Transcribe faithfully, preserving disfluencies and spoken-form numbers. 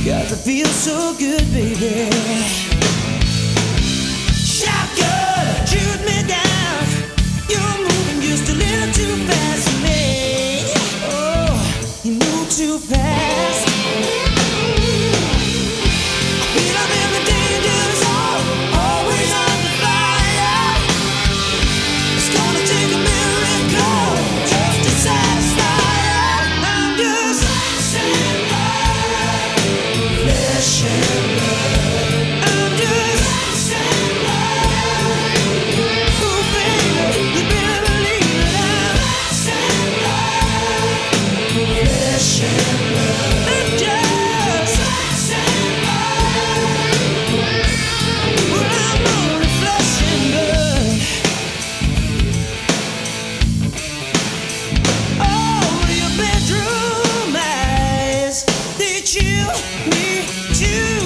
'Cause it feels so good, baby. Shotgun, shoot me down. You're moving just a little too fast for me. Oh, you move too fast. I feel I'm in the danger zone, always under fire. It's gonna take a miracle just to satisfy ya. I'm just flesh and blood, flesh and blood. I'm just flesh and blood. Oh baby, you better believe it. I'm flesh and blood, flesh and blood. I'm just flesh and blood. Well, I'm only flesh and blood. Oh, your bedroom eyes, they chill me too.